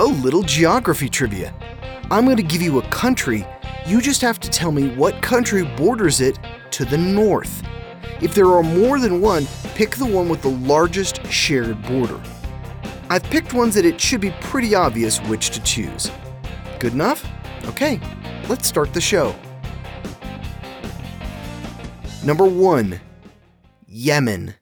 a little geography trivia. I'm going to give you a country. You just have to tell me what country borders it to the north. If there are more than one, pick the one with the largest shared border. I've picked ones that it should be pretty obvious which to choose. Good enough? Okay, let's start the show. Number 1. Yemen.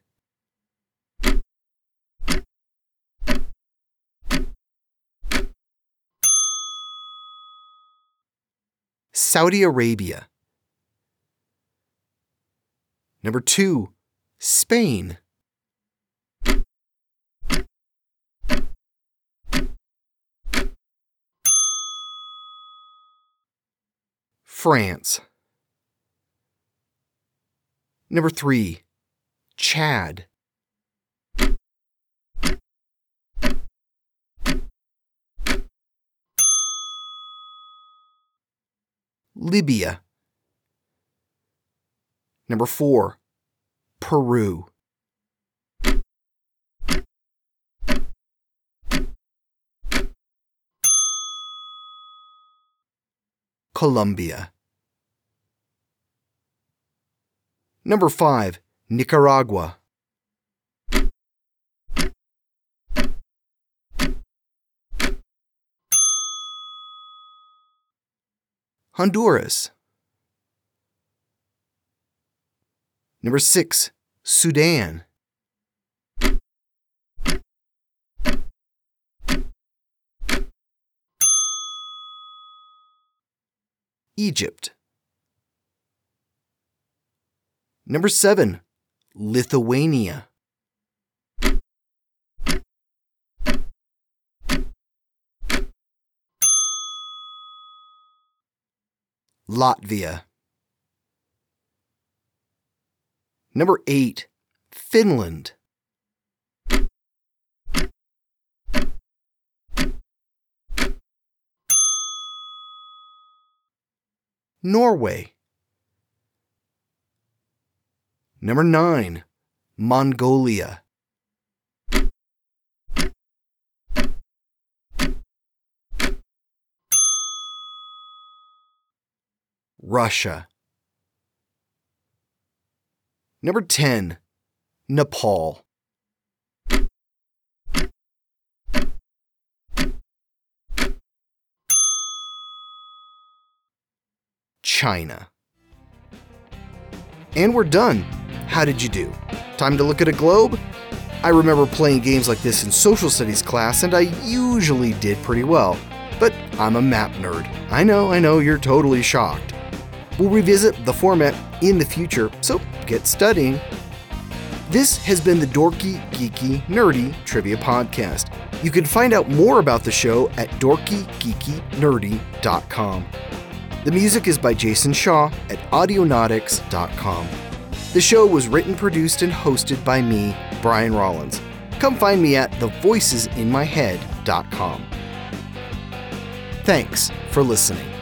Saudi Arabia. Number 2. Spain. France. Number 3. Chad. Libya. Number 4. Peru. Colombia. Number 5. Nicaragua. Honduras. Number 6. Sudan. Egypt. Number 7. Lithuania. Latvia. Number 8. Finland. Norway. Number 9. Mongolia. Russia. Number 10. Nepal. China. And we're done. How did you do? Time to look at a globe? I remember playing games like this in social studies class, and I usually did pretty well. But I'm a map nerd. I know, you're totally shocked. We'll revisit the format in the future, so get studying. This has been the Dorky, Geeky, Nerdy Trivia Podcast. You can find out more about the show at dorkygeekynerdy.com. The music is by Jason Shaw at audionautics.com. The show was written, produced, and hosted by me, Brian Rollins. Come find me at thevoicesinmyhead.com. Thanks for listening.